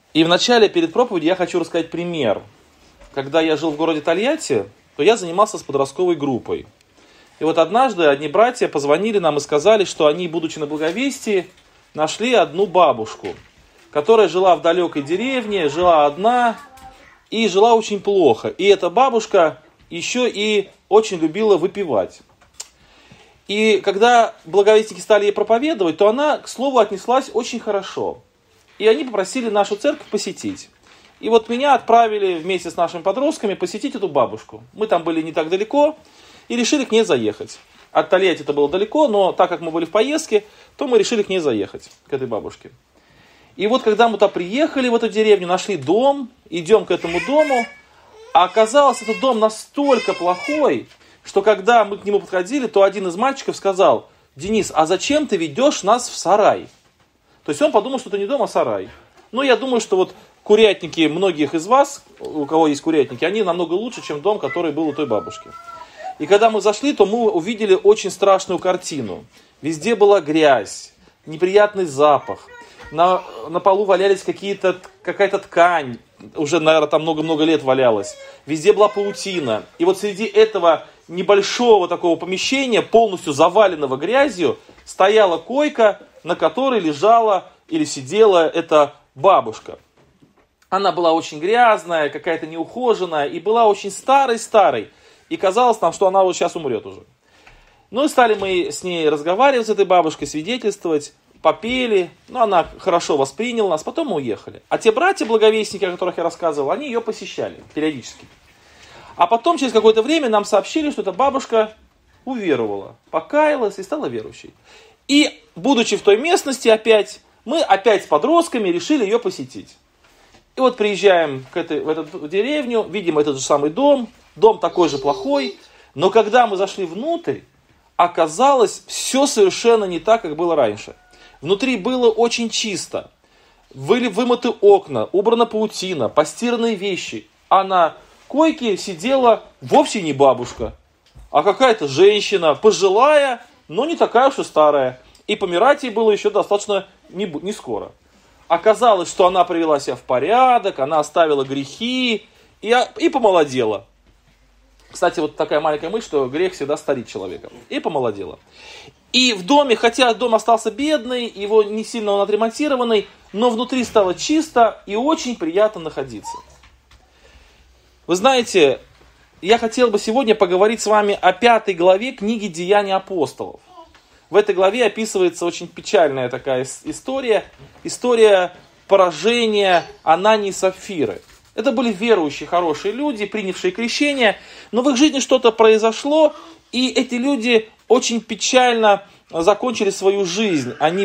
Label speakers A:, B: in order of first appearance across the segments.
A: И вначале, перед проповедью, я хочу рассказать пример. Когда я жил в городе Тольятти, то я занимался с подростковой группой. И вот однажды одни братья позвонили нам и сказали, что они, будучи на Благовестии, нашли одну бабушку, которая жила в далекой деревне, жила одна и жила очень плохо. И эта бабушка еще и очень любила выпивать. И когда благовестники стали ей проповедовать, то она, к слову, отнеслась очень хорошо. И они попросили нашу церковь посетить. И вот меня отправили вместе с нашими подростками посетить эту бабушку. Мы там были не так далеко и решили к ней заехать. От Тольятти это было далеко, но так как мы были в поездке, то мы решили к ней заехать, к этой бабушке. И вот когда мы туда приехали, в эту деревню, нашли дом, идем к этому дому, а оказалось, этот дом настолько плохой, что когда мы к нему подходили, то один из мальчиков сказал: «Денис, а зачем ты ведешь нас в сарай?» То есть он подумал, что это не дом, а сарай. Ну, я думаю, что вот курятники многих из вас, у кого есть курятники, они намного лучше, чем дом, который был у той бабушки. И когда мы зашли, то мы увидели очень страшную картину. Везде была грязь, неприятный запах. На полу валялись какая-то ткань, уже, наверное, там много-много лет валялась. Везде была паутина. И вот среди этого небольшого такого помещения, полностью заваленного грязью, стояла койка, на которой лежала или сидела эта бабушка. Она была очень грязная, какая-то неухоженная, и была очень старой-старой. И казалось нам, что она вот сейчас умрет уже. Ну и стали мы с ней разговаривать, с этой бабушкой, свидетельствовать, попели. Ну, она хорошо восприняла нас, потом мы уехали. А те братья-благовестники, о которых я рассказывал, они ее посещали периодически. А потом, через какое-то время, нам сообщили, что эта бабушка уверовала, покаялась и стала верующей. И, будучи в той местности опять, мы опять с подростками решили ее посетить. И вот приезжаем в эту деревню, видим этот же самый дом такой же плохой, но когда мы зашли внутрь, оказалось все совершенно не так, как было раньше. Внутри было очень чисто, были вымыты окна, убрана паутина, постиранные вещи, а на койке сидела вовсе не бабушка, а какая-то женщина, пожилая, но не такая уж и старая, и помирать ей было еще достаточно не скоро. Оказалось, что она привела себя в порядок, она оставила грехи и помолодела. Кстати, вот такая маленькая мысль, что грех всегда старит человека. И помолодела. И в доме, хотя дом остался бедный, его не сильно он отремонтированный, но внутри стало чисто и очень приятно находиться. Вы знаете, я хотел бы сегодня поговорить с вами о 5 главе книги «Деяния апостолов». В этой главе описывается очень печальная такая история. История поражения Анании и Сапфиры. Это были верующие, хорошие люди, принявшие крещение, но в их жизни что-то произошло, и эти люди очень печально закончили свою жизнь. Они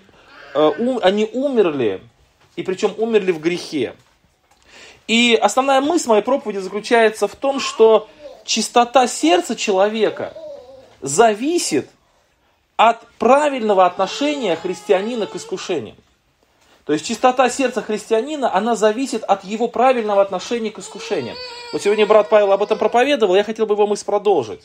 A: умерли, и причем умерли в грехе. И основная мысль моей проповеди заключается в том, что чистота сердца человека зависит от правильного отношения христианина к искушениям. То есть чистота сердца христианина, она зависит от его правильного отношения к искушениям. Вот сегодня брат Павел об этом проповедовал, я хотел бы его мысль продолжить.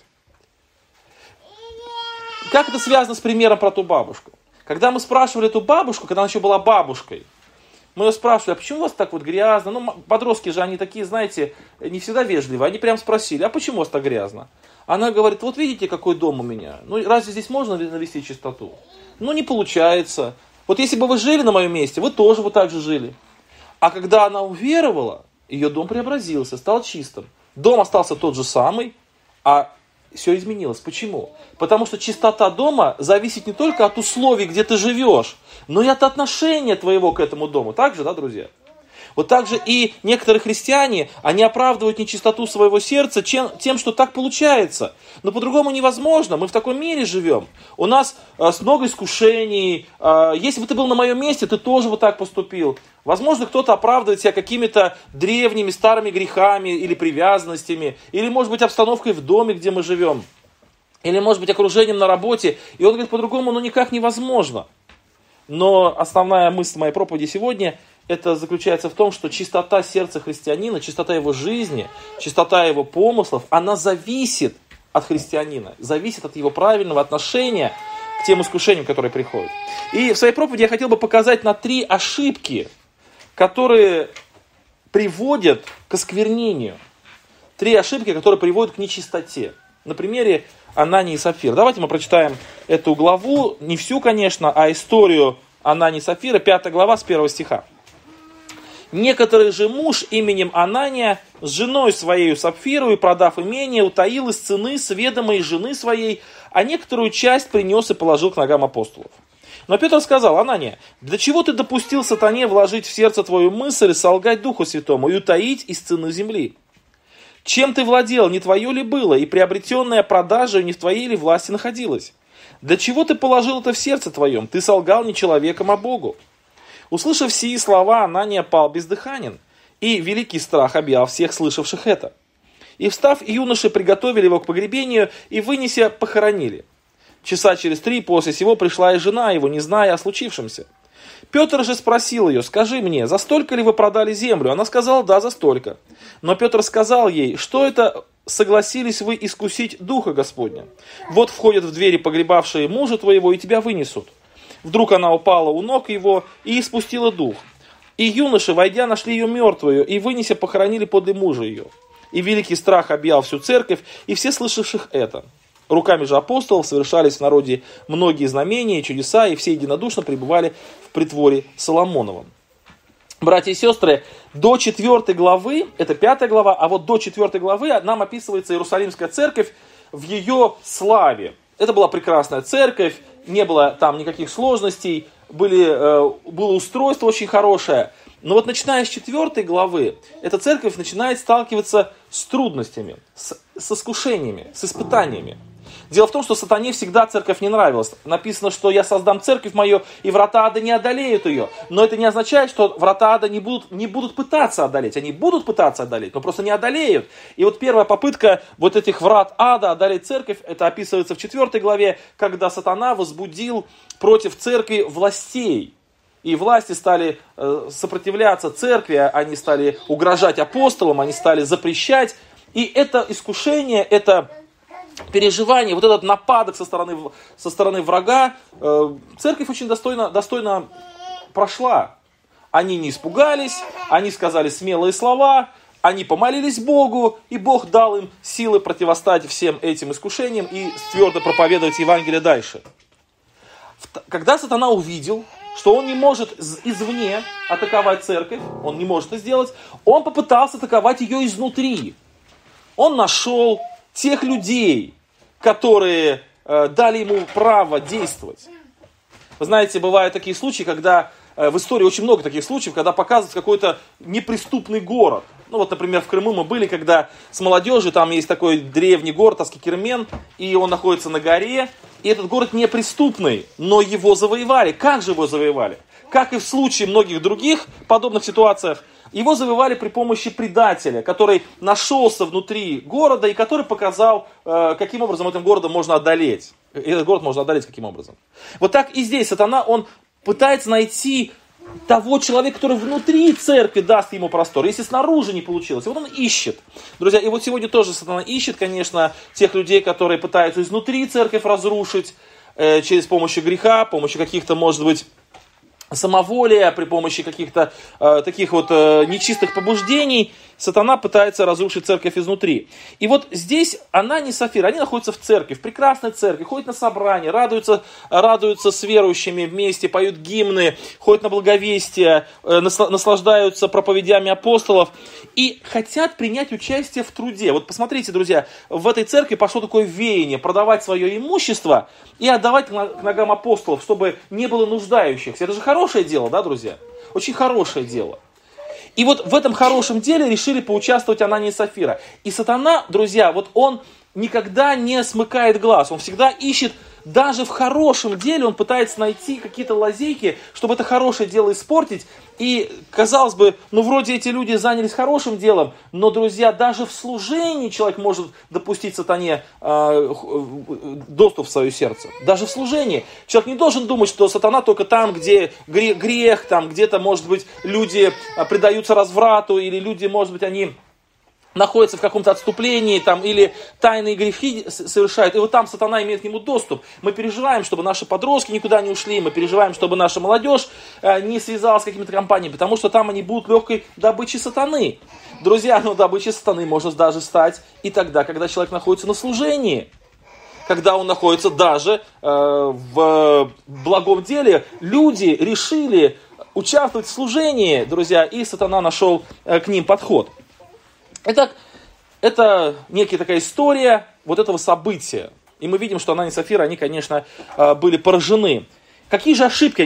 A: Как это связано с примером про ту бабушку? Когда мы спрашивали эту бабушку, когда она еще была бабушкой, мы ее спрашивали: а почему у вас так вот грязно? Ну, подростки же, они такие, знаете, не всегда вежливые. Они прям спросили: а почему у вас так грязно? Она говорит: вот видите, какой дом у меня. Ну, разве здесь можно навести чистоту? Ну, не получается. Вот если бы вы жили на моем месте, вы тоже вот так же жили. А когда она уверовала, ее дом преобразился, стал чистым. Дом остался тот же самый, а все изменилось. Почему? Потому что чистота дома зависит не только от условий, где ты живешь, но и от отношения твоего к этому дому. Так же, да, друзья? Вот так же и некоторые христиане, они оправдывают нечистоту своего сердца тем, что так получается. Но по-другому невозможно. Мы в таком мире живем. У нас много искушений. Если бы ты был на моем месте, ты тоже вот так поступил. Возможно, кто-то оправдывает себя какими-то древними старыми грехами или привязанностями. Или, может быть, обстановкой в доме, где мы живем. Или, может быть, окружением на работе. И он говорит, по-другому, никак невозможно. Но основная мысль моей проповеди сегодня – это заключается в том, что чистота сердца христианина, чистота его жизни, чистота его помыслов, она зависит от христианина, зависит от его правильного отношения к тем искушениям, которые приходят. И в своей проповеди я хотел бы показать на 3 ошибки, которые приводят к осквернению. 3 ошибки, которые приводят к нечистоте. На примере Анании и Сапфира. Давайте мы прочитаем эту главу, не всю, конечно, а историю Анании и Сапфира, 5 глава с 1 стиха. «Некоторый же муж именем Анания с женой своей Сапфирой, продав имение, утаил из цены с ведомой жены своей, а некоторую часть принес и положил к ногам апостолов. Но Петр сказал: Анания, для чего ты допустил сатане вложить в сердце твою мысль, солгать Духу Святому и утаить из цены земли? Чем ты владел, не твое ли было, и приобретенная продажей не в твоей ли власти находилась? Для чего ты положил это в сердце твоем? Ты солгал не человеком, а Богу». Услышав сии слова, Анания пал бездыханен, и великий страх объял всех слышавших это. И встав, юноши приготовили его к погребению, и, вынеся, похоронили. Часа через 3 после сего пришла и жена его, не зная о случившемся. Петр же спросил ее: «Скажи мне, за столько ли вы продали землю?» Она сказала: «Да, за столько». Но Петр сказал ей: «Что это согласились вы искусить Духа Господня? Вот входят в двери погребавшие мужа твоего, и тебя вынесут». Вдруг она упала у ног его и испустила дух. И юноши, войдя, нашли ее мертвую, и, вынеся, похоронили подле мужа ее. И великий страх объял всю церковь и все слышавших это. Руками же апостолов совершались в народе многие знамения и чудеса, и все единодушно пребывали в притворе Соломоновом. Братья и сестры, до 4 главы, это 5 глава, а вот до 4 главы нам описывается Иерусалимская церковь в ее славе. Это была прекрасная церковь, не было там никаких сложностей, было устройство очень хорошее. Но вот начиная с 4 главы, эта церковь начинает сталкиваться с трудностями, с искушениями, с испытаниями. Дело в том, что сатане всегда церковь не нравилась. Написано, что я создам церковь мою, и врата ада не одолеют ее. Но это не означает, что врата ада не будут пытаться одолеть. Они будут пытаться одолеть, но просто не одолеют. И вот первая попытка вот этих врат ада одолеть церковь, это описывается в 4 главе, когда сатана возбудил против церкви властей. И власти стали сопротивляться церкви, они стали угрожать апостолам, они стали запрещать. И это искушение, это переживание, вот этот нападок со стороны врага, церковь очень достойно прошла. Они не испугались, они сказали смелые слова, они помолились Богу, и Бог дал им силы противостать всем этим искушениям и твердо проповедовать Евангелие дальше. Когда сатана увидел, что он не может извне атаковать церковь, он не может это сделать, он попытался атаковать ее изнутри. Он нашел тех людей, которые дали ему право действовать. Вы знаете, бывают такие случаи, когда в истории очень много таких случаев, когда показывают какой-то неприступный город. Ну вот, например, в Крыму мы были, когда с молодежью, там есть такой древний город Аскикермен, и он находится на горе, и этот город неприступный, но его завоевали. Как же его завоевали? Как и в случае многих других подобных ситуациях, его завоевали при помощи предателя, который нашелся внутри города и который показал, каким образом этим городом можно одолеть. Этот город можно одолеть каким образом. Вот так и здесь сатана, он пытается найти того человека, который внутри церкви даст ему простор. Если снаружи не получилось, вот он ищет. Друзья, и вот сегодня тоже сатана ищет, конечно, тех людей, которые пытаются изнутри церковь разрушить, через помощью греха, помощью каких-то, может быть, самоволия, при помощи каких-то таких вот нечистых побуждений, сатана пытается разрушить церковь изнутри. И вот здесь Анания и Сапфира, они находятся в церкви, в прекрасной церкви, ходят на собрания, радуются с верующими вместе, поют гимны, ходят на благовестие, наслаждаются проповедями апостолов и хотят принять участие в труде. Вот посмотрите, друзья, в этой церкви пошло такое веяние продавать свое имущество и отдавать к ногам апостолов, чтобы не было нуждающихся. Это же хорошее дело, да, друзья? Очень хорошее дело. И вот в этом хорошем деле решили поучаствовать Анания и Сапфира. И сатана, друзья, вот он никогда не смыкает глаз. Он всегда ищет, даже в хорошем деле, он пытается найти какие-то лазейки, чтобы это хорошее дело испортить. И, казалось бы, ну вроде эти люди занялись хорошим делом, но, друзья, даже в служении человек может допустить сатане доступ в свое сердце. Даже в служении. Человек не должен думать, что сатана только там, где грех, там где-то, может быть, люди предаются разврату, или люди, может быть, они находится в каком-то отступлении там, или тайные грехи совершает, и вот там сатана имеет к нему доступ. Мы переживаем, чтобы наши подростки никуда не ушли, мы переживаем, чтобы наша молодежь не связалась с какими-то компаниями, потому что там они будут легкой добычей сатаны. Друзья, добычей сатаны можно даже стать и тогда, когда человек находится на служении. Когда он находится даже в благом деле, люди решили участвовать в служении, друзья, и сатана нашел к ним подход. Итак, это некая такая история вот этого события. И мы видим, что Анания и Сапфира, они, конечно, были поражены. Какие же ошибки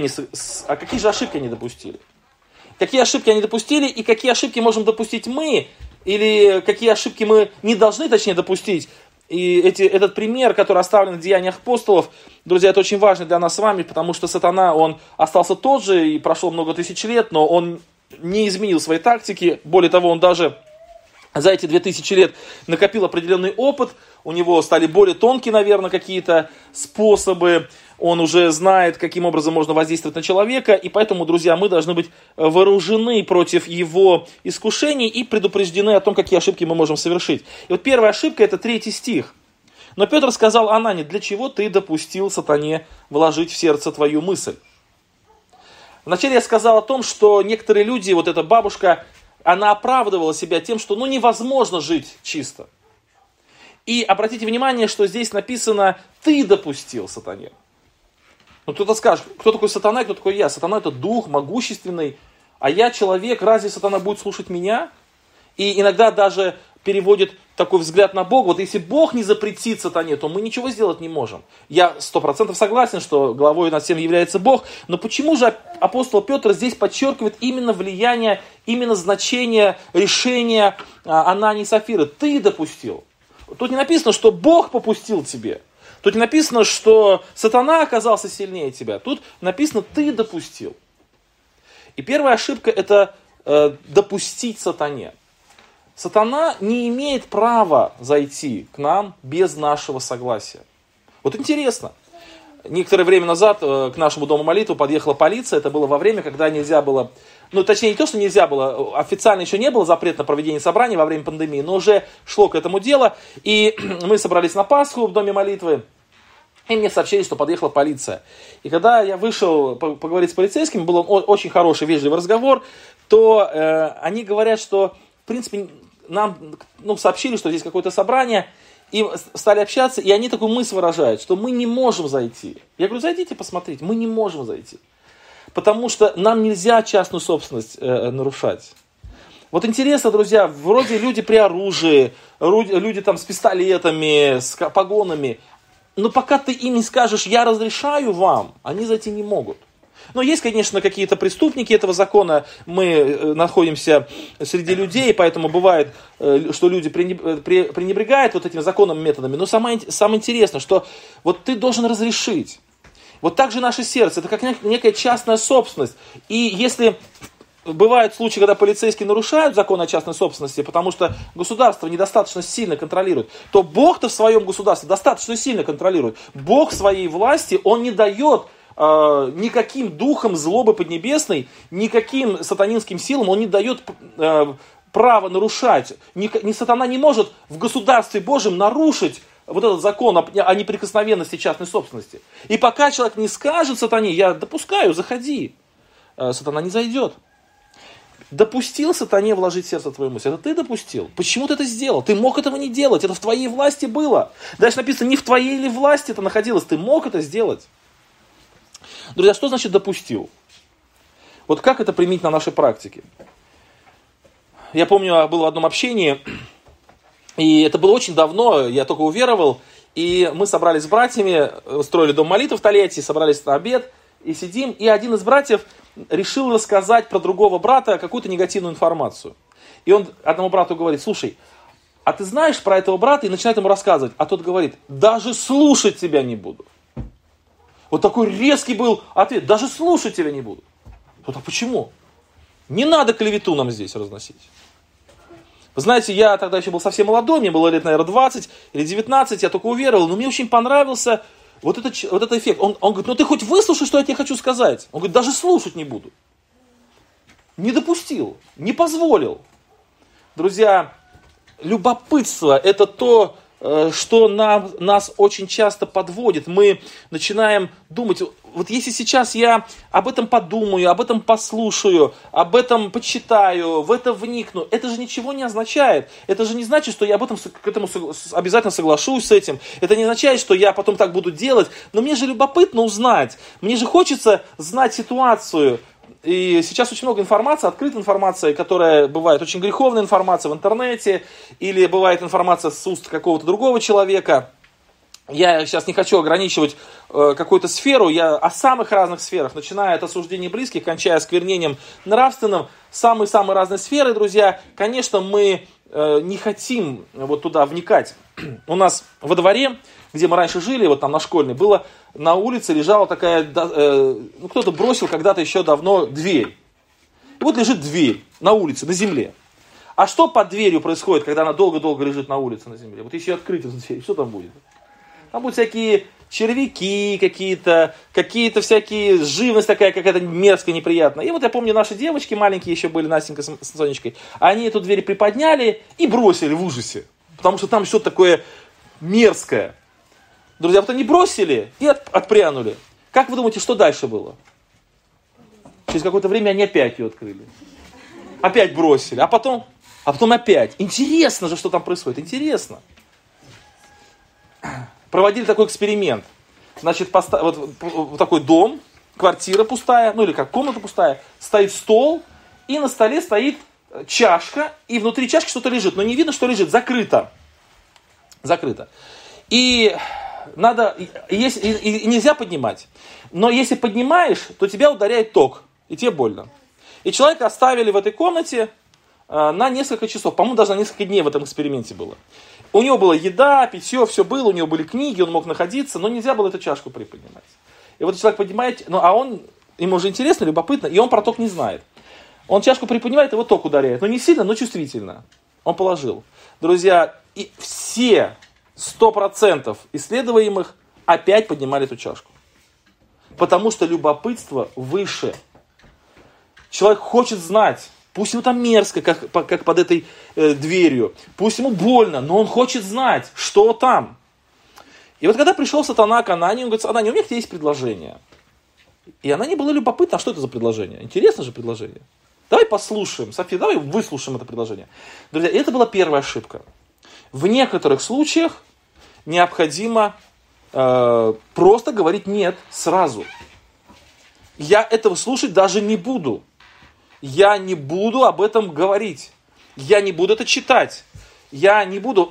A: они допустили? Какие ошибки они допустили и какие ошибки можем допустить мы? Или какие ошибки мы не должны, точнее, допустить? И этот пример, который оставлен в Деяниях апостолов, друзья, это очень важно для нас с вами, потому что сатана, он остался тот же, и прошло много тысяч лет, но он не изменил своей тактики. Более того, он даже за эти 2000 лет накопил определенный опыт, у него стали более тонкие, наверное, какие-то способы, он уже знает, каким образом можно воздействовать на человека, и поэтому, друзья, мы должны быть вооружены против его искушений и предупреждены о том, какие ошибки мы можем совершить. И вот первая ошибка, это 3 стих. «Но Петр сказал Анане: для чего ты допустил сатане вложить в сердце твою мысль?» Вначале я сказал о том, что некоторые люди, вот эта бабушка, она оправдывала себя тем, что невозможно жить чисто. И обратите внимание, что здесь написано: ты допустил сатане. Кто-то скажет, кто такой сатана и кто такой я? Сатана — это дух могущественный, а я человек, разве сатана будет слушать меня? И иногда даже переводит такой взгляд на Бога: вот если Бог не запретит сатане, то мы ничего сделать не можем. Я 100% согласен, что главой над всем является Бог, но почему же апостол Петр здесь подчеркивает именно влияние, именно значение решения Анании и Сапфиры? Ты допустил. Тут не написано, что Бог попустил тебе. Тут не написано, что сатана оказался сильнее тебя. Тут написано: ты допустил. И первая ошибка — это допустить сатане. Сатана не имеет права зайти к нам без нашего согласия. Вот интересно. Некоторое время назад к нашему дому молитвы подъехала полиция. Это было во время, когда нельзя было... точнее, не то, что нельзя было. Официально еще не было запрета на проведение собраний во время пандемии. Но уже шло к этому дело. И мы собрались на Пасху в доме молитвы. И мне сообщили, что подъехала полиция. И когда я вышел поговорить с полицейскими, был очень хороший, вежливый разговор, то они говорят, что, в принципе, нам сообщили, что здесь какое-то собрание, и стали общаться, и они такую мысль выражают, что мы не можем зайти. Я говорю: зайдите, посмотрите, мы не можем зайти. Потому что нам нельзя частную собственность нарушать. Вот интересно, друзья, вроде люди при оружии, люди там с пистолетами, с погонами, но пока ты им не скажешь: я разрешаю вам, они зайти не могут. Но есть, конечно, какие-то преступники этого закона, мы находимся среди людей, поэтому бывает, что люди пренебрегают вот этими законными методами. Но самое интересное, что вот ты должен разрешить. Вот так же наше сердце, это как некая частная собственность. И если бывают случаи, когда полицейские нарушают закон о частной собственности, потому что государство недостаточно сильно контролирует, то Бог-то в своем государстве достаточно сильно контролирует. Бог в своей власти, Он не дает никаким духом злобы поднебесной, никаким сатанинским силам, Он не дает права нарушать. Сатана не может в государстве Божьем нарушить вот этот закон о неприкосновенности частной собственности. И пока человек не скажет сатане: я допускаю, заходи, сатана не зайдет. Допустил сатане вложить в сердце твою мысль. Это ты допустил. Почему ты это сделал? Ты мог этого не делать. Это в твоей власти было. Дальше написано: не в твоей ли власти это находилось. Ты мог это сделать. Друзья, что значит допустил? Вот как это применить на нашей практике? Я помню, я был в одном общении, и это было очень давно, я только уверовал, и мы собрались с братьями, строили дом молитвы в Тольятти, собрались на обед, и сидим, и один из братьев решил рассказать про другого брата какую-то негативную информацию. И он одному брату говорит: слушай, а ты знаешь про этого брата? И начинает ему рассказывать. А тот говорит: даже слушать тебя не буду. Вот такой резкий был ответ: даже слушать тебя не буду. Вот, а почему? Не надо клевету нам здесь разносить. Вы знаете, я тогда еще был совсем молодой, мне было лет, наверное, 20 или 19, я только уверовал, но мне очень понравился вот этот эффект. Он говорит: ну ты хоть выслушай, что я тебе хочу сказать. Он говорит: даже слушать не буду. Не допустил, не позволил. Друзья, любопытство – это то, что нас очень часто подводит. Мы начинаем думать, вот если сейчас я об этом подумаю, об этом послушаю, об этом почитаю, в это вникну, это же ничего не означает. Это же не значит, что я к этому обязательно соглашусь с этим. Это не означает, что я потом так буду делать. Но мне же любопытно узнать. Мне же хочется знать ситуацию. И сейчас очень много информации, открытой информации, которая бывает очень греховная информация в интернете, или бывает информация с уст какого-то другого человека. Я сейчас не хочу ограничивать какую-то сферу, я о самых разных сферах, начиная от осуждения близких, кончая осквернением нравственным, самые-самые разные сферы, друзья. Конечно, мы не хотим вот туда вникать. У нас во дворе, где мы раньше жили, вот там на Школьной, было на улице лежала такая, кто-то бросил когда-то еще давно дверь. И вот лежит дверь на улице, на земле. А что под дверью происходит, когда она долго-долго лежит на улице, на земле? Вот если ее открыть эту дверь, что там будет? Там будут всякие червяки какие-то всякие, живность такая какая-то мерзкая, неприятная. И вот я помню, наши девочки маленькие еще были, Настенька с Сонечкой, они эту дверь приподняли и бросили в ужасе. Потому что там что-то такое мерзкое. Друзья, вот они бросили и отпрянули. Как вы думаете, что дальше было? Через какое-то время они опять ее открыли. Опять бросили, а потом опять. Интересно же, что там происходит. Интересно. Проводили такой эксперимент. Значит, вот такой дом, квартира пустая, ну или как комната пустая, стоит стол, и на столе стоит чашка, и внутри чашки что-то лежит, но не видно, что лежит, закрыто. И нельзя поднимать. Но если поднимаешь, то тебя ударяет ток, и тебе больно. И человека оставили в этой комнате на несколько часов, по-моему, даже на несколько дней в этом эксперименте было. У него была еда, питье, все было, у него были книги, он мог находиться, но нельзя было эту чашку приподнимать. И вот человек поднимает, ему уже интересно, любопытно, и он про ток не знает. Он чашку приподнимает, его ток ударяет, но не сильно, но чувствительно. Он положил. Друзья, и все 100% исследуемых опять поднимали эту чашку. Потому что любопытство выше. Человек хочет знать. Пусть ему там мерзко, как под этой дверью. Пусть ему больно, но он хочет знать, что там. И вот когда пришел сатана к Анании, он говорит: Анания, у меня к тебе есть предложение. И Анания была любопытна, а что это за предложение? Интересно же предложение. Давай послушаем. София, давай выслушаем это предложение. Друзья, это была первая ошибка. В некоторых случаях необходимо просто говорить «нет» сразу. Я этого слушать даже не буду. Я не буду об этом говорить. Я не буду это читать. Я не буду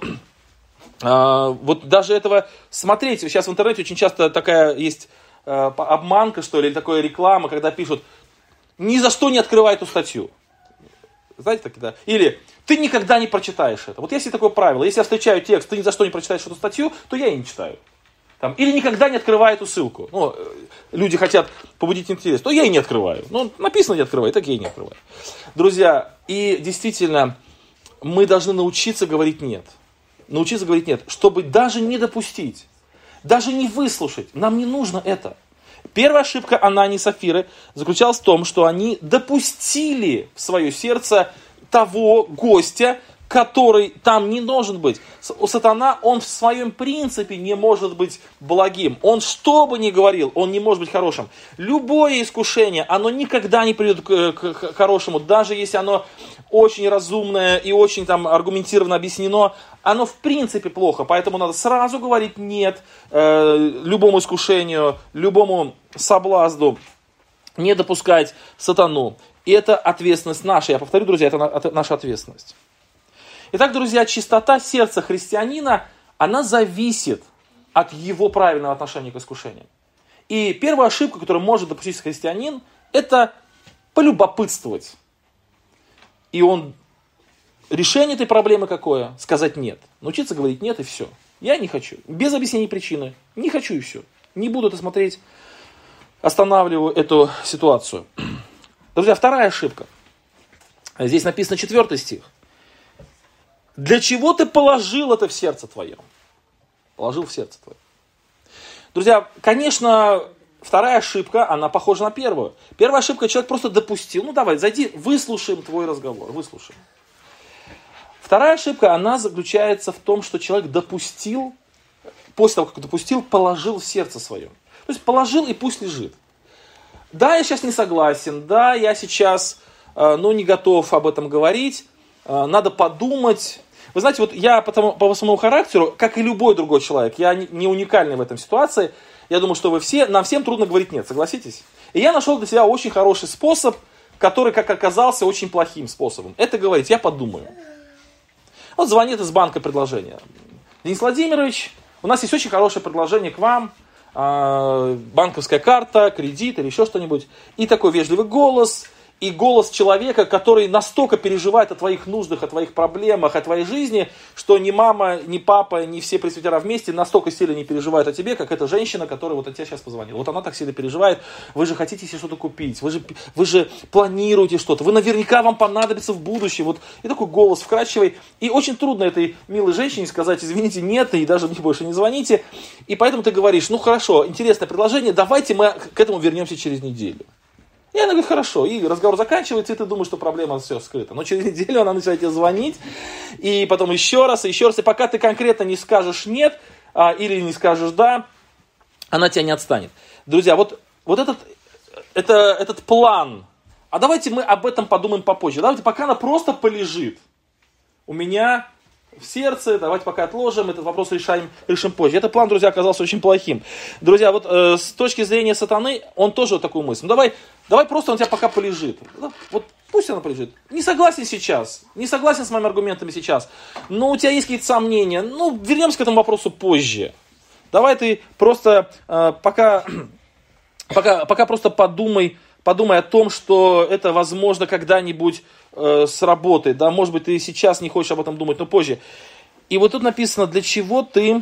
A: вот даже этого смотреть. Сейчас в интернете очень часто такая есть обманка, что ли, или такая реклама, когда пишут: ни за что не открывай эту статью. Знаете, так, да? Или ты никогда не прочитаешь это. Вот если такое правило, если я встречаю текст, ты ни за что не прочитаешь эту статью, то я и не читаю. Там, или никогда не открывай эту ссылку. Люди хотят побудить интерес, то я и не открываю. Написано не открывай, так я и не открываю. Друзья, и действительно, мы должны научиться говорить нет. Научиться говорить нет, чтобы даже не допустить, даже не выслушать. Нам не нужно это. Первая ошибка Анании и Сапфиры заключалась в том, что они допустили в свое сердце того гостя, который там не должен быть. Сатана, он в своем принципе не может быть благим. Он что бы ни говорил, он не может быть хорошим. Любое искушение, оно никогда не приведет к хорошему, даже если оно очень разумное и очень аргументированно объяснено, оно в принципе плохо. Поэтому надо сразу говорить нет любому искушению, любому соблазну, не допускать сатану. И это ответственность наша. Я повторю, друзья, это наша ответственность. Итак, друзья, чистота сердца христианина, она зависит от его правильного отношения к искушениям. И первая ошибка, которую может допустить христианин, это полюбопытствовать. И решение этой проблемы какое? Сказать нет. Научиться говорить нет и все. Я не хочу. Без объяснений причины. Не хочу и все. Не буду это смотреть. Останавливаю эту ситуацию. Друзья, вторая ошибка. Здесь написано 4 стих. Для чего ты положил это в сердце твое? Положил в сердце твое. Друзья, конечно, вторая ошибка, она похожа на первую. Первая ошибка, человек просто допустил. Давай, зайди, выслушаем твой разговор, выслушаем. Вторая ошибка, она заключается в том, что человек допустил, после того, как допустил, положил в сердце свое. То есть положил и пусть лежит. Да, я сейчас не согласен, да, я сейчас, не готов об этом говорить, надо подумать. Вы знаете, вот я по своему характеру, как и любой другой человек, я не уникальный в этом ситуации, я думаю, что нам всем трудно говорить нет, согласитесь? И я нашел для себя очень хороший способ, который, как оказался, очень плохим способом. Это говорить, я подумаю. Вот звонит из банка предложение. Денис Владимирович, у нас есть очень хорошее предложение к вам. Банковская карта, кредит или еще что-нибудь. И такой вежливый голос. И голос человека, который настолько переживает о твоих нуждах, о твоих проблемах, о твоей жизни, что ни мама, ни папа, ни все пресвитера вместе настолько сильно не переживают о тебе, как эта женщина, которая вот от тебя сейчас позвонила. Вот она так сильно переживает. Вы же хотите себе что-то купить, вы же планируете что-то, вы наверняка вам понадобится в будущем. Вот. И такой голос вкрадчивый. И очень трудно этой милой женщине сказать, извините, нет, и даже мне больше не звоните. И поэтому ты говоришь, ну хорошо, интересное предложение, давайте мы к этому вернемся через неделю. И она говорит, хорошо, и разговор заканчивается, и ты думаешь, что проблема все скрыта. Но через неделю она начинает тебе звонить, и потом еще раз, и пока ты конкретно не скажешь нет, или не скажешь да, она тебя не отстанет. Друзья, вот этот план, а давайте мы об этом подумаем попозже. Давайте, пока она просто полежит у меня в сердце, давайте пока отложим, этот вопрос решим позже. Этот план, друзья, оказался очень плохим. Друзья, вот с точки зрения сатаны, он тоже вот такую мысль. Ну давай просто он у тебя пока полежит. Вот пусть она полежит. Не согласен сейчас, не согласен с моими аргументами сейчас, но у тебя есть какие-то сомнения, вернемся к этому вопросу позже. Давай ты просто пока просто подумай о том, что это возможно когда-нибудь сработает. Да? Может быть, ты сейчас не хочешь об этом думать, но позже. И вот тут написано, для чего ты,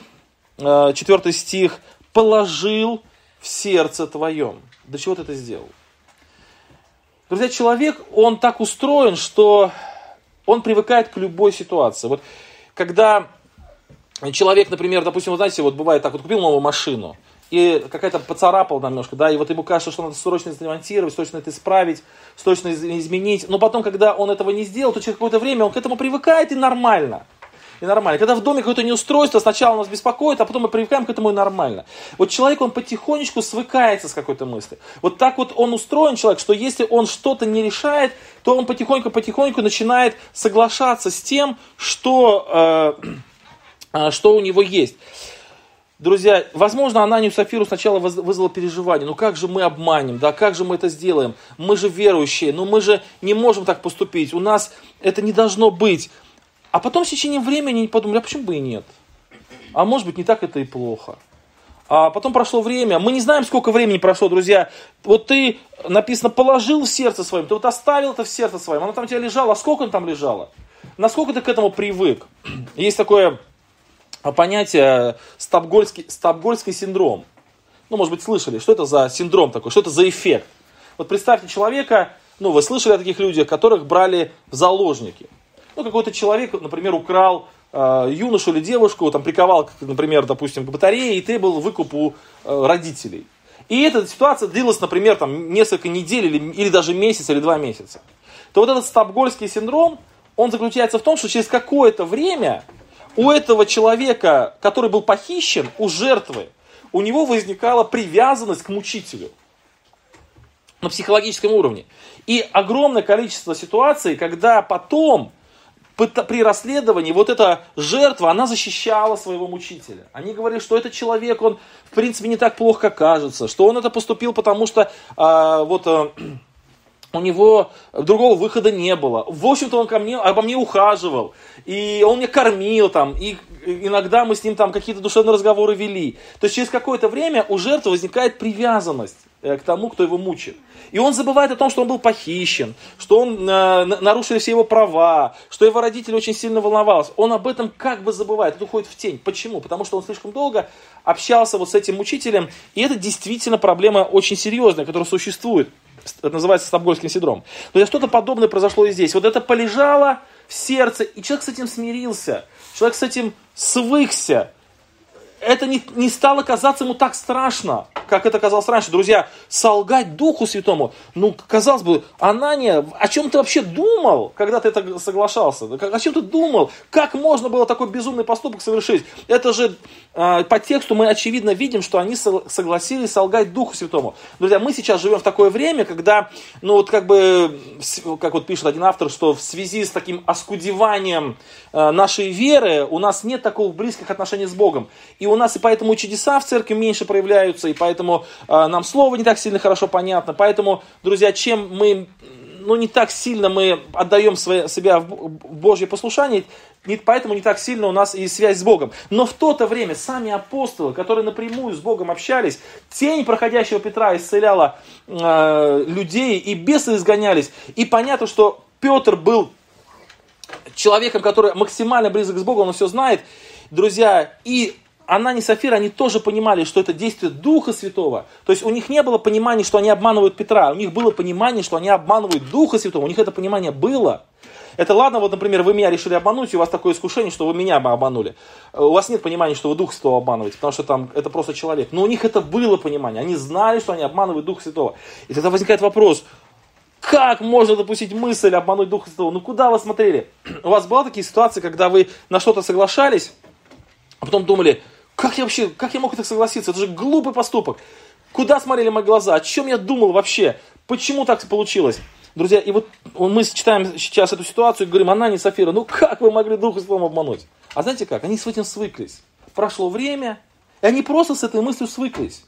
A: 4 стих, положил в сердце твоем. Для чего ты это сделал? Друзья, человек, он так устроен, что он привыкает к любой ситуации. Вот когда человек, например, допустим, вы знаете, вот бывает так, вот купил новую машину, и какая-то поцарапала немножко, да, и вот ему кажется, что надо срочно заремонтировать, срочно это исправить, срочно изменить. Но потом, когда он этого не сделал, то через какое-то время он к этому привыкает, и нормально. И нормально. Когда в доме какое-то неустройство, сначала нас беспокоит, а потом мы привыкаем к этому, и нормально. Вот человек, он потихонечку свыкается с какой-то мыслью. Вот так вот он устроен, человек, что если он что-то не решает, то он потихоньку начинает соглашаться с тем, что у него есть. Друзья, возможно, Ананию и Сапфиру сначала вызвало переживание. Ну как же мы обманем, да, как же мы это сделаем? Мы же верующие, мы же не можем так поступить, у нас это не должно быть. А потом с течением времени они подумали, а почему бы и нет? А может быть, не так это и плохо. А потом прошло время, мы не знаем, сколько времени прошло, друзья. Вот ты, написано, положил в сердце своем, ты вот оставил это в сердце своем, оно там у тебя лежало, а сколько оно там лежало? Насколько ты к этому привык? Есть такое понятие стокгольмский синдром. Может быть, слышали, что это за синдром такой, что это за эффект. Вот представьте человека, вы слышали о таких людях, которых брали в заложники. Какой-то человек, например, украл юношу или девушку, приковал, например, допустим, к батарее и требовал выкуп у родителей. И эта ситуация длилась, например, несколько недель или даже месяц или 2 месяца. То вот этот стокгольмский синдром, он заключается в том, что через какое-то время у этого человека, который был похищен, у жертвы, у него возникала привязанность к мучителю на психологическом уровне. И огромное количество ситуаций, когда потом при расследовании вот эта жертва, она защищала своего мучителя. Они говорили, что этот человек, он в принципе не так плохо, как кажется, что он это поступил, потому что у него другого выхода не было. В общем-то, он обо мне ухаживал, и он меня кормил, и иногда мы с ним какие-то душевные разговоры вели. То есть через какое-то время у жертвы возникает привязанность к тому, кто его мучит. И он забывает о том, что он был похищен, что он нарушили все его права, что его родители очень сильно волновались. Он об этом как бы забывает, это уходит в тень. Почему? Потому что он слишком долго общался вот с этим мучителем, и это действительно проблема очень серьезная, которая существует. Это называется стокгольмским синдромом. Но что-то подобное произошло и здесь. Вот это полежало в сердце, и человек с этим смирился, человек с этим свыкся. это не стало казаться ему так страшно, как это казалось раньше. Друзья, солгать Духу Святому, казалось бы, Анания, о чем ты вообще думал, когда ты это соглашался? О чем ты думал? Как можно было такой безумный поступок совершить? Это же по тексту мы очевидно видим, что они согласились солгать Духу Святому. Друзья, мы сейчас живем в такое время, когда, как пишет один автор, что в связи с таким оскудеванием нашей веры у нас нет такого близких отношений с Богом. И у нас и поэтому чудеса в церкви меньше проявляются, и поэтому нам слово не так сильно хорошо понятно. Поэтому, друзья, чем мы, не так сильно мы отдаем себя в Божье послушание, поэтому не так сильно у нас и связь с Богом. Но в то-то время сами апостолы, которые напрямую с Богом общались, тень проходящего Петра исцеляла людей, и бесы изгонялись. И понятно, что Петр был человеком, который максимально близок с Богом, он все знает. Друзья, и Анания и Сафира, они тоже понимали, что это действие Духа Святого. То есть у них не было понимания, что они обманывают Петра. У них было понимание, что они обманывают Духа Святого. У них это понимание было. Это ладно, например, вы меня решили обмануть, и у вас такое искушение, что вы меня обманули. У вас нет понимания, что вы Духа Святого обманываете, потому что там это просто человек. Но у них это было понимание. Они знали, что они обманывают Духа Святого. И тогда возникает вопрос: как можно допустить мысль обмануть Духа Святого? Куда вы смотрели? У вас были такие ситуации, когда вы на что-то соглашались, а потом думали: как я мог так согласиться? Это же глупый поступок. Куда смотрели мои глаза? О чем я думал вообще? Почему так получилось? Друзья, и мы читаем сейчас эту ситуацию и говорим: Анания и Сафира, как вы могли Духа Святого обмануть? А знаете как? Они с этим свыклись. Прошло время, и они просто с этой мыслью свыклись.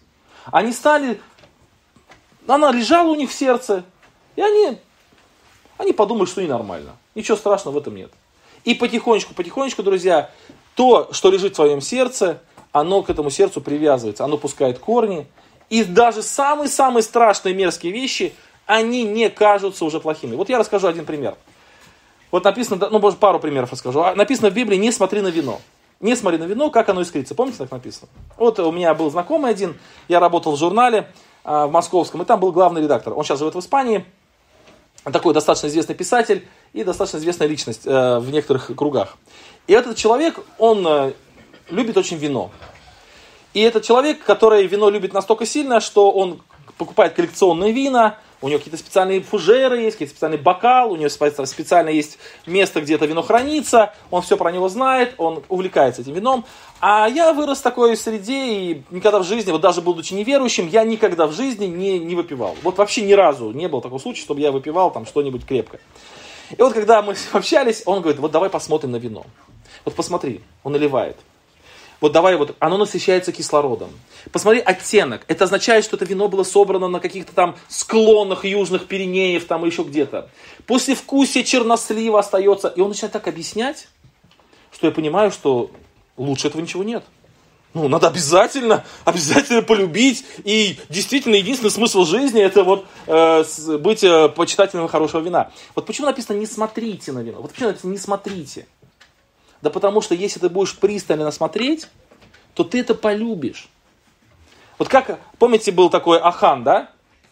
A: Она лежала у них в сердце, и они подумали, что ненормально. Ничего страшного в этом нет. И потихонечку, друзья, то, что лежит в твоем сердце, оно к этому сердцу привязывается, оно пускает корни. И даже самые-самые страшные мерзкие вещи, они не кажутся уже плохими. Я расскажу один пример. Написано, может, пару примеров расскажу. Написано в Библии: не смотри на вино. Не смотри на вино, как оно искрится. Помните, так написано? У меня был знакомый один, я работал в журнале в московском, и там был главный редактор. Он сейчас живет в Испании. Такой достаточно известный писатель и достаточно известная личность в некоторых кругах. И этот человек, он любит очень вино. И этот человек, который вино любит настолько сильно, что он покупает коллекционные вина, у него какие-то специальные фужеры есть, какие-то специальный бокал, у него специально есть место, где это вино хранится, он все про него знает, он увлекается этим вином. А я вырос в такой среде и никогда в жизни, даже будучи неверующим, я никогда в жизни не выпивал. Вообще ни разу не было такого случая, чтобы я выпивал там что-нибудь крепкое. И когда мы общались, он говорит: давай посмотрим на вино. Посмотри, он наливает. Давай, оно насыщается кислородом. Посмотри оттенок. Это означает, что это вино было собрано на каких-то там склонах южных Пиренеев, там еще где-то. Послевкусие чернослива остается. И он начинает так объяснять, что я понимаю, что лучше этого ничего нет. Надо обязательно полюбить. И действительно, единственный смысл жизни — это быть почитателем хорошего вина. Почему написано: не смотрите на вино? Почему написано: не смотрите? Да потому что если ты будешь пристально смотреть, то ты это полюбишь. Как, помните, был такой Ахан, да?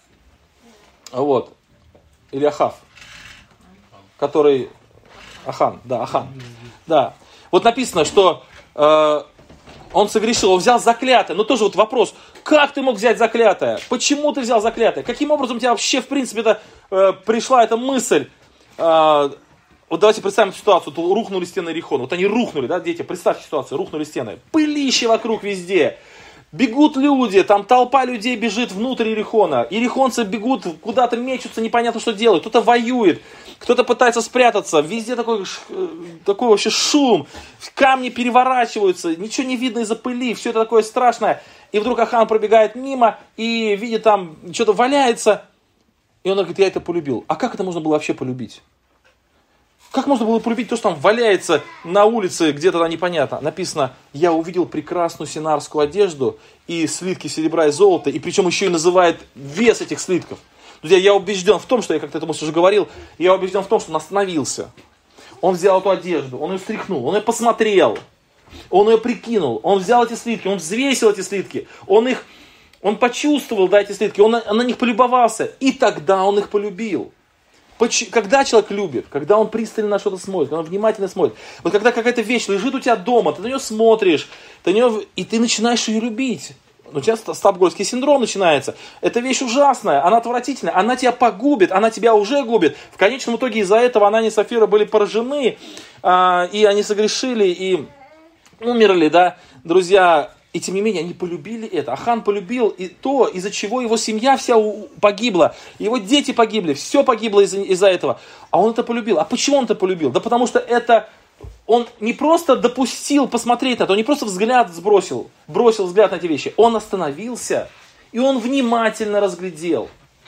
A: Или Ахав. Который... Ахан. Да. Написано, что он согрешил, он взял заклятое. Но тоже вопрос: как ты мог взять заклятое? Почему ты взял заклятое? Каким образом у тебя вообще, в принципе, пришла эта мысль? Давайте представим ситуацию: рухнули стены Иерихона. Они рухнули, да, дети? Представьте ситуацию: рухнули стены. Пылище вокруг везде. Бегут люди, там толпа людей бежит внутрь Иерихона. Иерихонцы бегут, куда-то мечутся, непонятно что делают. Кто-то воюет, кто-то пытается спрятаться. Везде такой вообще шум. Камни переворачиваются, ничего не видно из-за пыли. Все это такое страшное. И вдруг Ахан пробегает мимо и видит, там что-то валяется. И он говорит: я это полюбил. А как это можно было вообще полюбить? Как можно было полюбить то, что там валяется на улице, где-то непонятно? Написано: я увидел прекрасную синарскую одежду и слитки серебра и золота, и причем еще и называет вес этих слитков. Друзья, я убежден в том, что, я как-то этому уже говорил, я убежден в том, что он остановился. Он взял эту одежду, он ее стряхнул, он ее посмотрел, он ее прикинул, он взял эти слитки, он взвесил эти слитки, он почувствовал, эти слитки, он на них полюбовался, и тогда он их полюбил. Когда человек любит, когда он пристально на что-то смотрит, когда он внимательно смотрит. Вот когда какая-то вещь лежит у тебя дома, ты на нее смотришь, и ты начинаешь ее любить. У тебя стокгольмский синдром начинается. Эта вещь ужасная, она отвратительная, она тебя погубит, она тебя уже губит. В конечном итоге из-за этого Анания и Сафира были поражены, и они согрешили, и умерли, да, друзья. И тем не менее, они полюбили это. Ахан полюбил и то, из-за чего его семья вся погибла. Его дети погибли, все погибло из-за этого. А он это полюбил. А почему он это полюбил? Да потому что это... Он не просто допустил посмотреть на это, он не просто взгляд бросил взгляд на эти вещи. Он остановился, и он внимательно разглядел.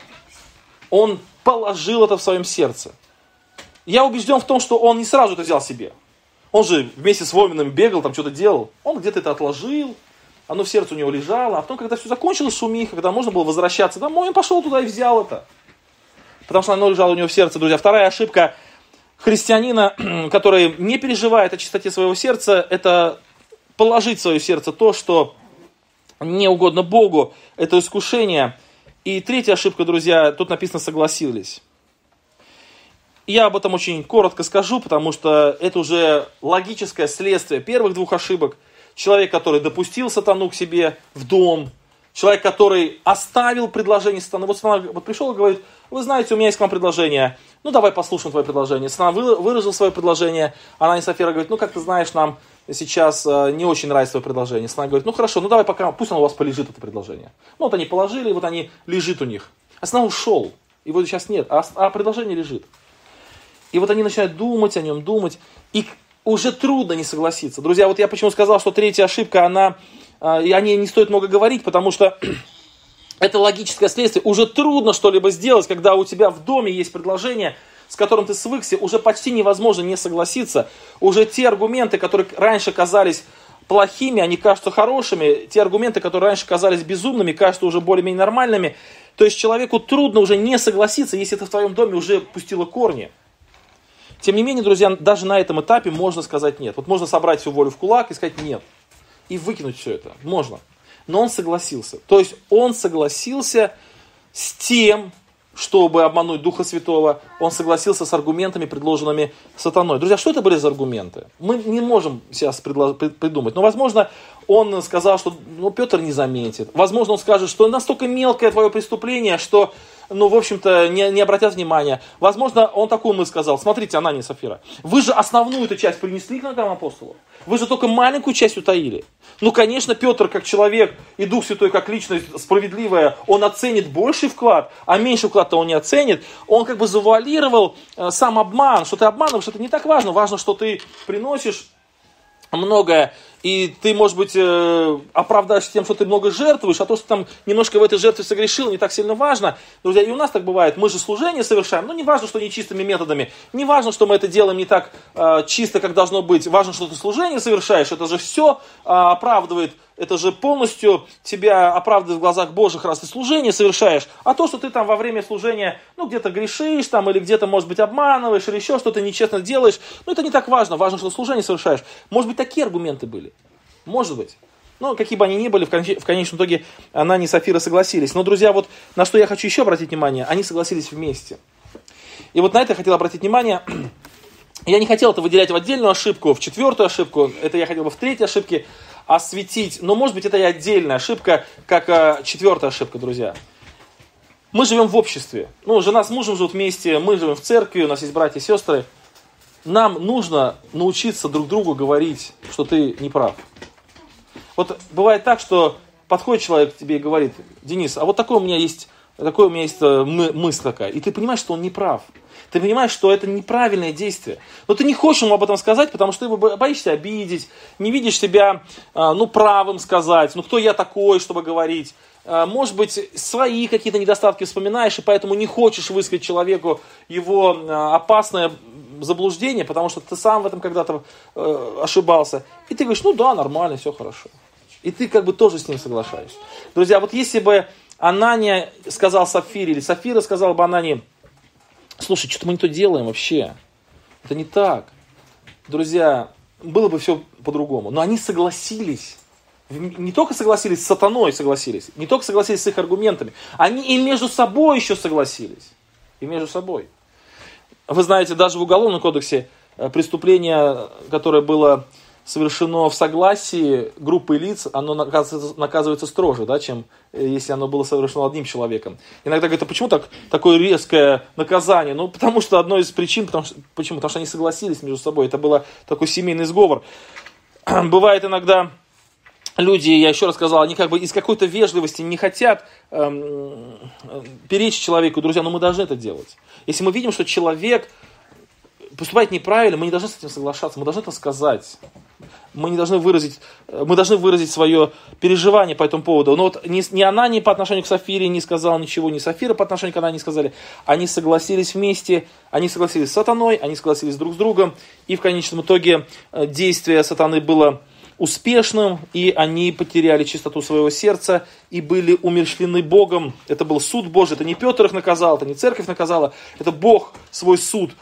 A: Он положил это в своем сердце. Я убежден в том, что он не сразу это взял себе. Он же вместе с воинами бегал, там что-то делал. Он где-то это отложил. Оно в сердце у него лежало, а потом, когда все закончилось, шумиха, когда можно было возвращаться домой, он пошел туда и взял это. Потому что оно лежало у него в сердце, друзья. Вторая ошибка христианина, который не переживает о чистоте своего сердца, это положить в свое сердце то, что не угодно Богу, это искушение. И третья ошибка, друзья, тут написано «согласились». Я об этом очень коротко скажу, потому что это уже логическое следствие первых двух ошибок. Человек, который допустил сатану к себе в дом. Человек, который оставил предложение сатаны. Вот сатана пришел и говорит: вы знаете, у меня есть к вам предложение. Ну, давай послушаем твое предложение. Сатана выразил свое предложение. Анания и Сафира говорит: ну, как ты знаешь, нам сейчас не очень нравится твое предложение. Сатана говорит: ну, хорошо, ну, давай пока, пусть оно у вас полежит, это предложение. Ну, вот они положили, вот они лежит у них. А Сатана ушел. Его сейчас нет, а предложение лежит. И вот они начинают думать о нем, думать. И уже трудно не согласиться. Друзья, вот я почему сказал, что третья ошибка, и о ней не стоит много говорить, потому что это логическое следствие. Уже трудно что-либо сделать, когда у тебя в доме есть предложение, с которым ты свыкся, уже почти невозможно не согласиться. Уже те аргументы, которые раньше казались плохими, они кажутся хорошими. Те аргументы, которые раньше казались безумными, кажутся уже более-менее нормальными. То есть человеку трудно уже не согласиться, если это в твоем доме уже пустило корни. Тем не менее, друзья, даже на этом этапе можно сказать нет. Вот можно собрать всю волю в кулак и сказать нет. И выкинуть все это. Можно. Но он согласился. То есть он согласился с тем, чтобы обмануть Духа Святого. Он согласился с аргументами, предложенными сатаной. Друзья, что это были за аргументы? Мы не можем сейчас придумать. Но, возможно, он сказал, что Петр не заметит. Возможно, он скажет, что настолько мелкое твое преступление, что... в общем-то, не обратят внимания. Возможно, он такую мысль сказал: смотрите, Анания и Сафира, вы же основную эту часть принесли к ногам апостолов. Вы же только маленькую часть утаили. Конечно, Петр как человек и Дух Святой как личность справедливая, он оценит больший вклад, а меньший вклад-то он не оценит. Он как бы завуалировал сам обман, что ты обманываешь, это не так важно. Важно, что ты приносишь многое, и ты, может быть, оправдаешь тем, что ты много жертвуешь, а то, что там немножко в этой жертве согрешил, не так сильно важно. Друзья, и у нас так бывает, мы же служение совершаем, но не важно, что нечистыми методами, не важно, что мы это делаем не так чисто, как должно быть, важно, что ты служение совершаешь, это же все оправдывает, это же полностью тебя оправдывает в глазах Божьих, раз ты служение совершаешь, а то, что ты там во время служения, где-то грешишь, там, или где-то, может быть, обманываешь, или еще что-то нечестно делаешь, это не так важно, важно, что служение совершаешь. Может быть, такие аргументы были. Может быть. Какие бы они ни были, в конечном итоге Анания и Сафира согласились. Но, друзья, вот на что я хочу еще обратить внимание, они согласились вместе. И вот на это я хотел обратить внимание. Я не хотел это выделять в отдельную ошибку, в четвертую ошибку, это я хотел бы в третьей ошибке осветить. Но, может быть, это и отдельная ошибка, как четвертая ошибка, друзья. Мы живем в обществе. Жена с мужем живут вместе, мы живем в церкви, у нас есть братья и сестры. Нам нужно научиться друг другу говорить, что ты не прав. Вот бывает так, что подходит человек к тебе и говорит: Денис, а вот такая у меня есть мысль такая. И ты понимаешь, что он не прав. Ты понимаешь, что это неправильное действие. Но ты не хочешь ему об этом сказать, потому что ты боишься обидеть, не видишь себя правым сказать. Кто я такой, чтобы говорить. Может быть, свои какие-то недостатки вспоминаешь, и поэтому не хочешь высказать человеку его опасное заблуждение, потому что ты сам в этом когда-то ошибался. И ты говоришь: да, нормально, все хорошо. И ты как бы тоже с ним соглашаешься. Друзья, вот если бы Анания сказал Сафире, или Сафира сказала бы Анании: слушай, что-то мы не то делаем вообще. Это не так. Друзья, было бы все по-другому. Но они согласились. Не только согласились с сатаной, не только согласились с их аргументами. Они и между собой еще согласились. И между собой. Вы знаете, даже в Уголовном кодексе преступление, которое было совершено в согласии группы лиц, оно наказывается строже, да, чем если оно было совершено одним человеком. Иногда говорят, а почему такое резкое наказание? Ну, потому что одной из причин, почему? Потому что они согласились между собой, это был такой семейный сговор. Бывает иногда люди, я еще раз сказал, они как бы из какой-то вежливости не хотят перечить человеку, друзья, но мы должны это делать. Если мы видим, что человек поступает неправильно, мы не должны с этим соглашаться, мы должны это сказать. Мы должны выразить свое переживание по этому поводу. Но вот ни Анания по отношению к Сафире не сказала ничего, ни Сафира по отношению к Анании не сказали. Они согласились вместе, они согласились с сатаной, они согласились друг с другом. И в конечном итоге действие сатаны было успешным, и они потеряли чистоту своего сердца и были умерщвлены Богом. Это был суд Божий, это не Петр их наказал, это не церковь наказала, это Бог свой суд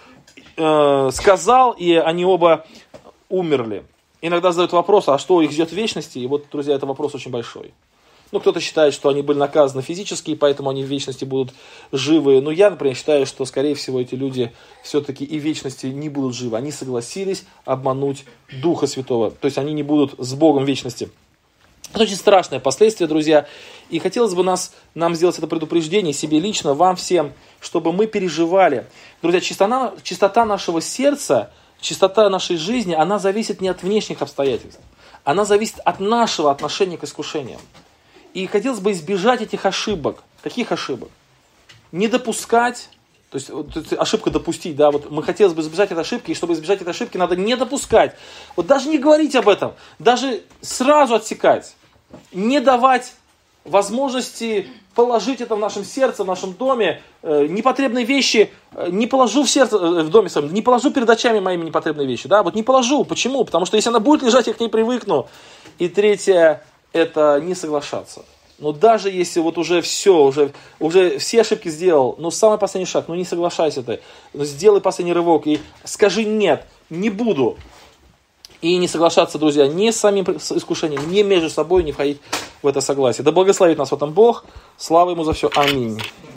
A: сказал, и они оба умерли. Иногда задают вопрос, а что их ждет в вечности? И вот, друзья, это вопрос очень большой. Ну, кто-то считает, что они были наказаны физически, и поэтому они в вечности будут живы. Но я, например, считаю, что, скорее всего, эти люди все-таки и в вечности не будут живы. Они согласились обмануть Духа Святого. То есть они не будут с Богом в вечности. Это очень страшное последствие, друзья. И хотелось бы нам сделать это предупреждение себе лично, вам всем, чтобы мы переживали. Друзья, чистота нашего сердца, чистота нашей жизни, она зависит не от внешних обстоятельств. Она зависит от нашего отношения к искушениям. И хотелось бы избежать этих ошибок. Каких ошибок? Не допускать, то есть ошибка допустить, да, вот мы хотелось бы избежать этой ошибки, и чтобы избежать этой ошибки, надо не допускать. Вот даже не говорить об этом, даже сразу отсекать. Не давать возможности положить это в нашем сердце, в нашем доме, непотребные вещи, не положу в сердце, в доме своем, не положу перед очами моими непотребные вещи, да, вот не положу, почему? Потому что если она будет лежать, я к ней привыкну. И третье, это не соглашаться. Но даже если вот уже все, уже все ошибки сделал, но самый последний шаг, ну не соглашайся ты, сделай последний рывок и скажи нет, не буду. И не соглашаться, друзья, ни с самим искушением, ни между собой не входить в это согласие. Да благословит нас в этом Бог. Слава Ему за все. Аминь.